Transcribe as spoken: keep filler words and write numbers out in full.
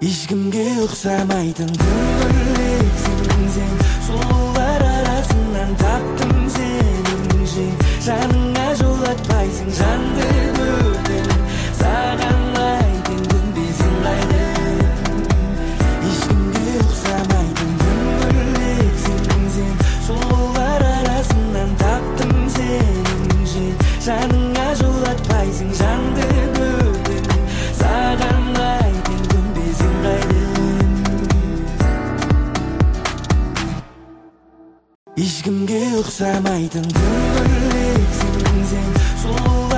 ешкімге ұқсамайтын көңілдексің сен, сұлулар арасынан таптым сенің жен, жаныңа жолатпайсың жанды бөлдім, саған айтын көнбесің қайдым. Ешкімге ұқсамайтын көңілдексің сен, сұлулар арасынан таптым сенің жен, жаныңа жолатпайсың жанды бөлдім, саған айтын көнбесің қайдым. Ешкімге ұқсамайтын көңіл